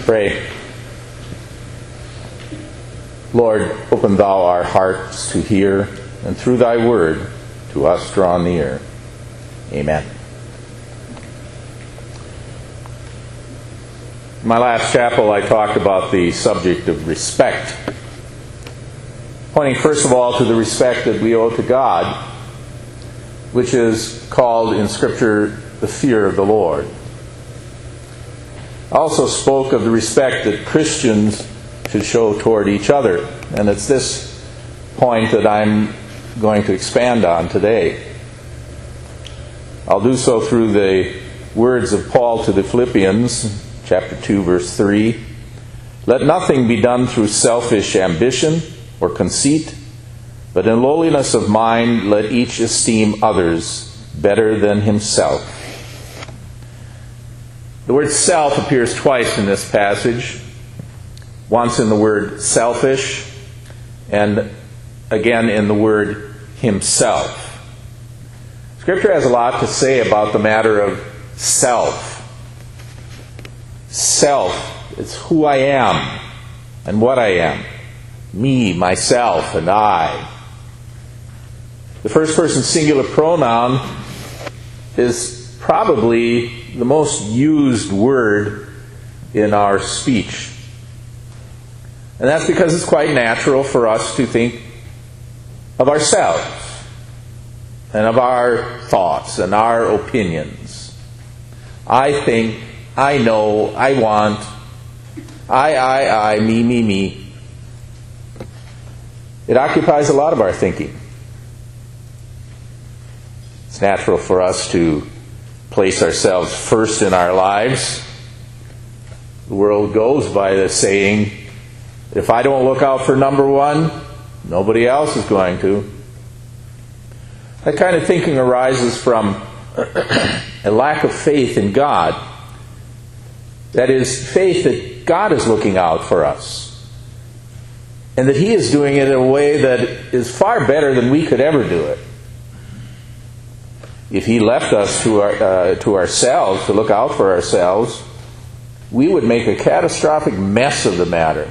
Pray. Lord, open thou our hearts to hear, and through thy word to us draw near. Amen. In my last chapel, I talked about the subject of respect, pointing first of all to the respect that we owe to God, which is called in Scripture the fear of the Lord. I also spoke of the respect that Christians should show toward each other, and it's this point that I'm going to expand on today. I'll do so through the words of Paul to the Philippians, chapter 2, verse 3. Let nothing be done through selfish ambition or conceit, but in lowliness of mind let each esteem others better than himself. The word self appears twice in this passage. Once in the word selfish, and again in the word himself. Scripture has a lot to say about the matter of self. Self, it's who I am and what I am. Me, myself, and I. The first person singular pronoun is probably the most used word in our speech. And that's because it's quite natural for us to think of ourselves and of our thoughts and our opinions. I think, I know, I want, I, me. It occupies a lot of our thinking. It's natural for us to place ourselves first in our lives. The world goes by the saying, if I don't look out for number one, nobody else is going to. That kind of thinking arises from a lack of faith in God. That is, faith that God is looking out for us, and that He is doing it in a way that is far better than we could ever do it. If He left us to ourselves, to look out for ourselves, we would make a catastrophic mess of the matter.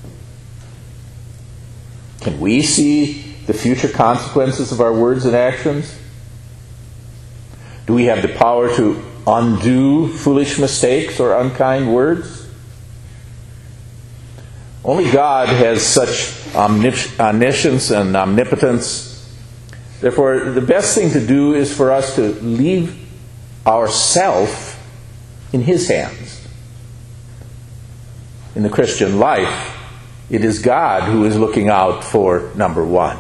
Can we see the future consequences of our words and actions? Do we have the power to undo foolish mistakes or unkind words? Only God has such omniscience and omnipotence. Therefore, the best thing to do is for us to leave ourself in His hands. In the Christian life, it is God who is looking out for number one.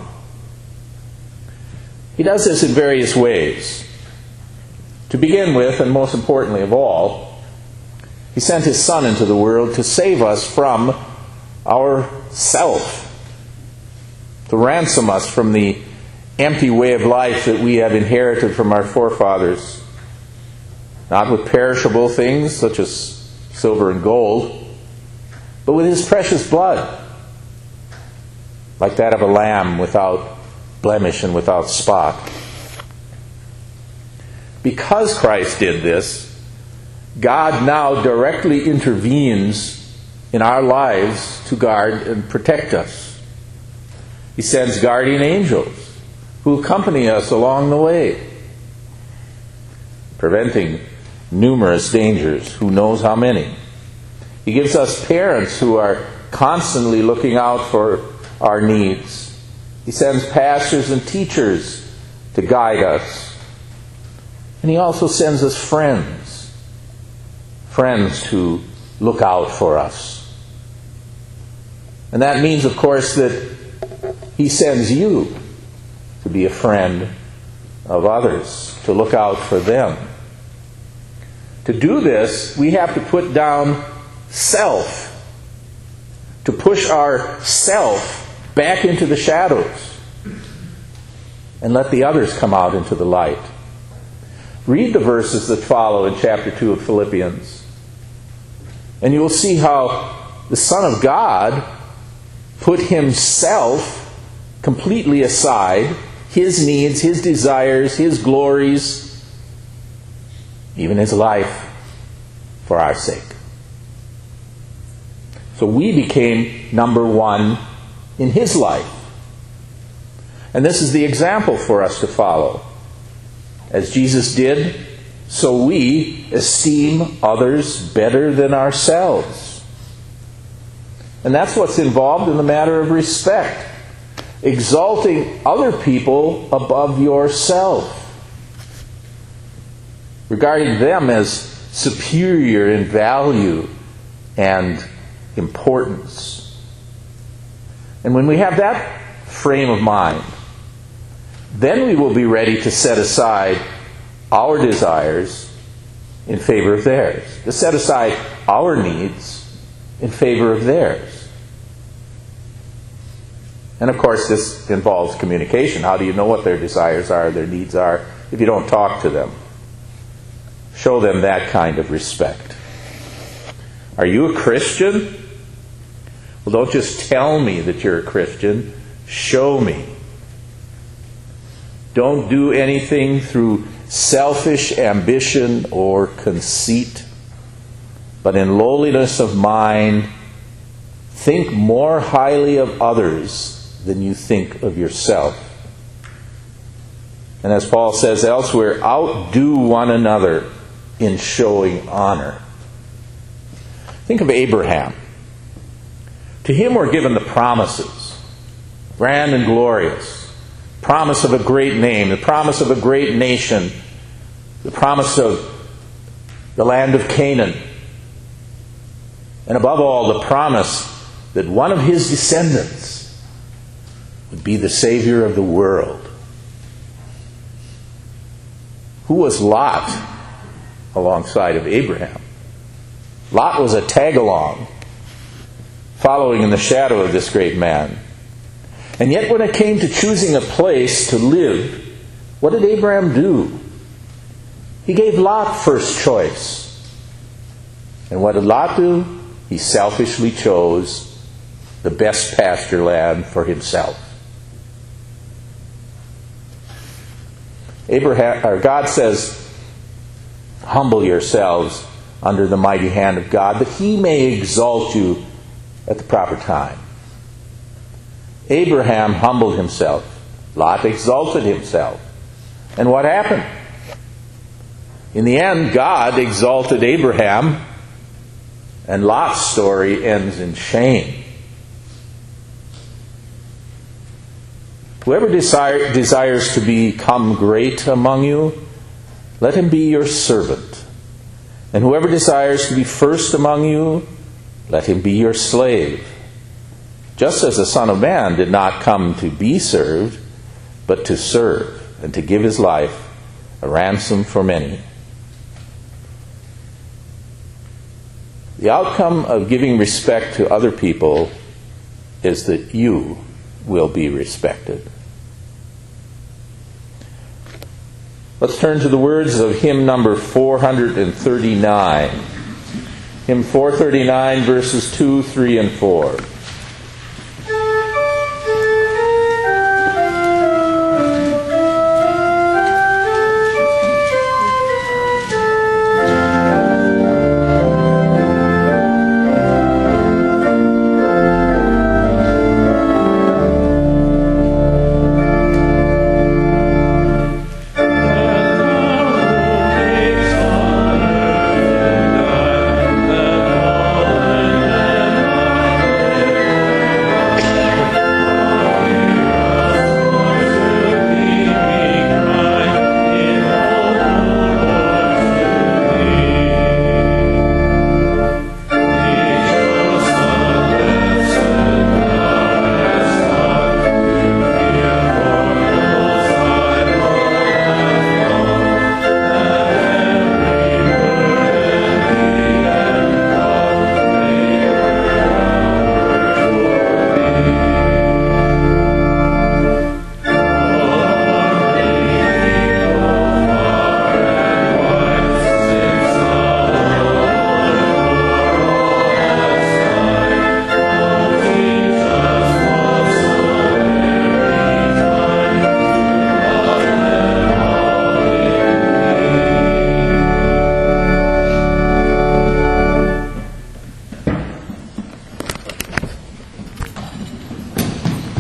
He does this in various ways. To begin with, and most importantly of all, He sent His Son into the world to save us from our self, to ransom us from the empty way of life that we have inherited from our forefathers, not with perishable things such as silver and gold, but with His precious blood, like that of a lamb without blemish and without spot. Because Christ did this, God now directly intervenes in our lives to guard and protect us. He sends guardian angels who accompany us along the way, preventing numerous dangers, who knows how many. He gives us parents who are constantly looking out for our needs. He sends pastors and teachers to guide us. And He also sends us friends to look out for us. And that means, of course, that He sends you to be a friend of others, to look out for them. To do this, we have to put down self, to push our self back into the shadows and let the others come out into the light. Read the verses that follow in chapter 2 of Philippians, and you will see how the Son of God put Himself completely aside, His needs, His desires, His glories, even His life, for our sake. So we became number one in his life. And this is the example for us to follow. As Jesus did, so we esteem others better than ourselves. And that's what's involved in the matter of respect. Exalting other people above yourself. Regarding them as superior in value and importance. And when we have that frame of mind, then we will be ready to set aside our desires in favor of theirs. To set aside our needs in favor of theirs. And of course this involves communication. How do you know what their desires are, their needs are, if you don't talk to them? Show them that kind of respect. Are you a Christian? Well, don't just tell me that you're a Christian. Show me. Don't do anything through selfish ambition or conceit, but in lowliness of mind, think more highly of others than you think of yourself. And as Paul says elsewhere, outdo one another in showing honor. Think of Abraham. To him were given the promises, grand and glorious. Promise of a great name, the promise of a great nation, the promise of the land of Canaan. And above all, the promise that one of his descendants would be the Savior of the world. Who was Lot alongside of Abraham? Lot was a tag-along, following in the shadow of this great man. And yet when it came to choosing a place to live, what did Abraham do? He gave Lot first choice. And what did Lot do? He selfishly chose the best pasture land for himself. God says, humble yourselves under the mighty hand of God, that he may exalt you at the proper time. Abraham humbled himself. Lot exalted himself. And what happened? In the end, God exalted Abraham, and Lot's story ends in shame. Whoever desires to become great among you, let him be your servant. And whoever desires to be first among you, let him be your slave. Just as the Son of Man did not come to be served, but to serve, and to give his life a ransom for many. The outcome of giving respect to other people is that you will be respected. Let's turn to the words of hymn number 439. Hymn 439, verses 2, 3, and 4.